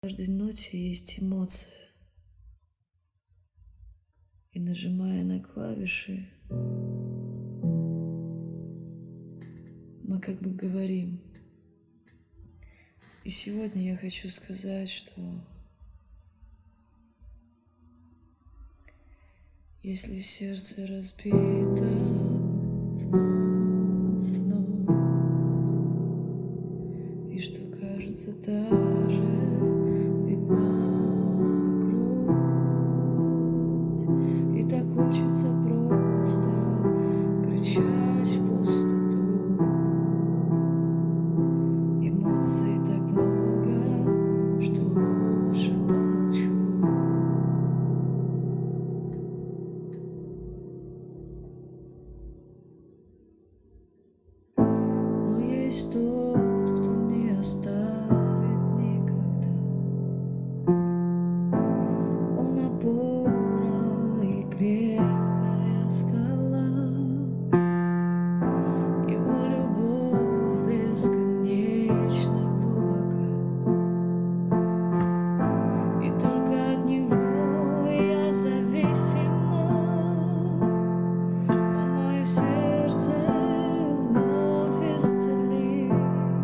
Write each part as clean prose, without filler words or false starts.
каждой ноте есть эмоция. И нажимая на клавиши, мы как бы говорим. И сегодня я хочу сказать, что если сердце разбито вновь, и что кажется даже видна кровь, и так хочется просто кричать в пустоту. Эмоций так много, что лучше помолчу. Но есть тот, кто не оставит никогда. Он опора и крепкая скала. Его любовь бесконечно глубока. И только от него я зависима. Он мое сердце вновь исцелит.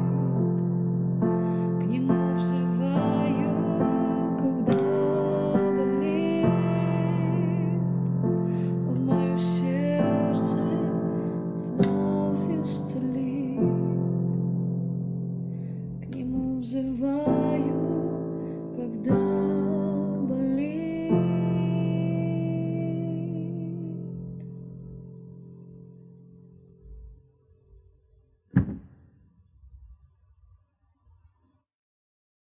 К нему взываю, когда болит. Он мое сердце вновь исцелит. К нему взываю, когда